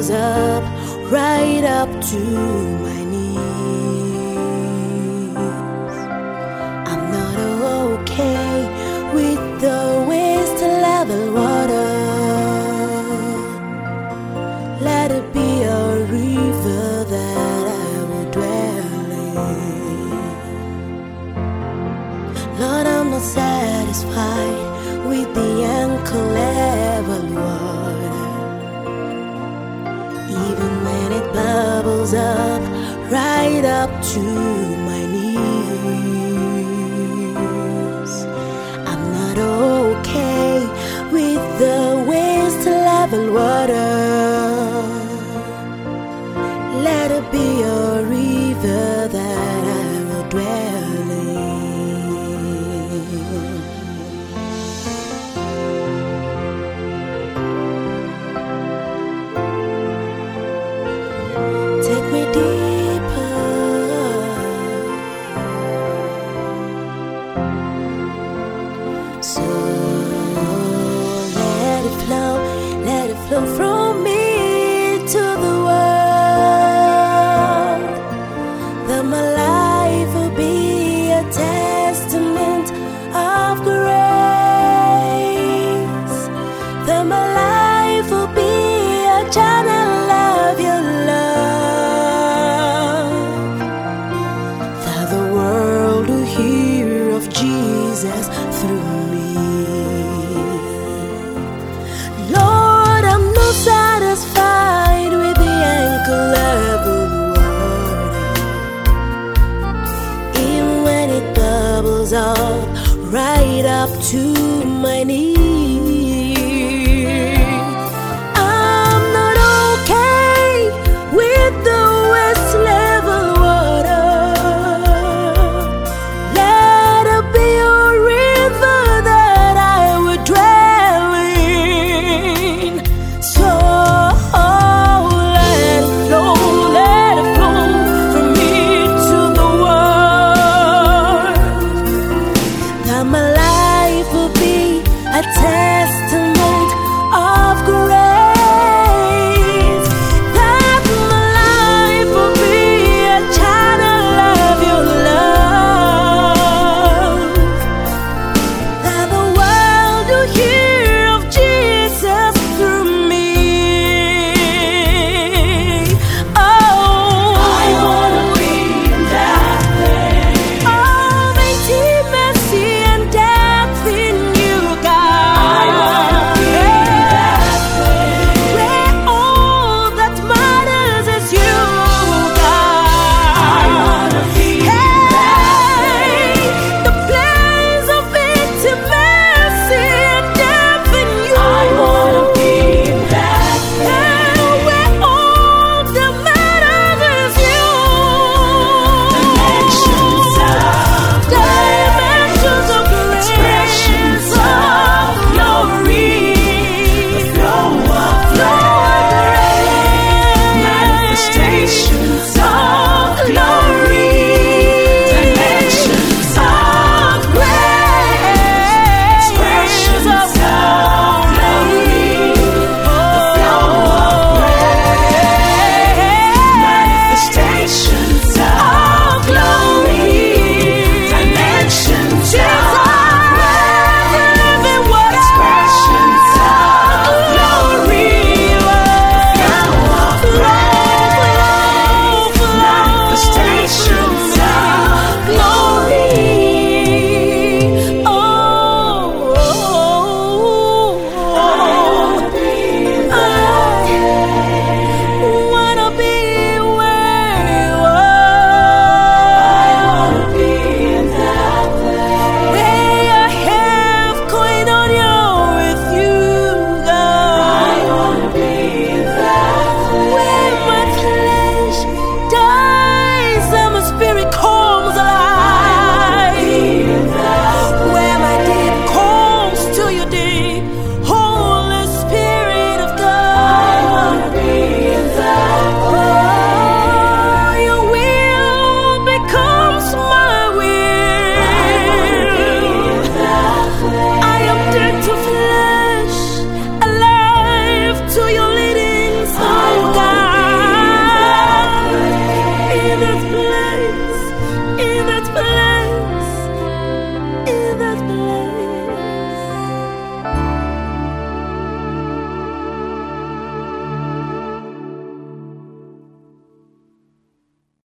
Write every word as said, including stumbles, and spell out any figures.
bubbles up, right up to my knees. I'm not okay with the ways to level water. Let it be a river that I will dwell in. Lord, I'm not satisfied with the ankle level water. Even when it bubbles up, right up to my knees. I'm not okay with the ways to level water. Let it be a river that I will dwell in. Take me deeper. So let it flow, let it flow from me to the world. That my life will be a testament of grace. That my life will be a channel of your love. That the world will hear of Jesus through me. Lord, I'm not satisfied with the ankle level water. Even when it bubbles up, right up to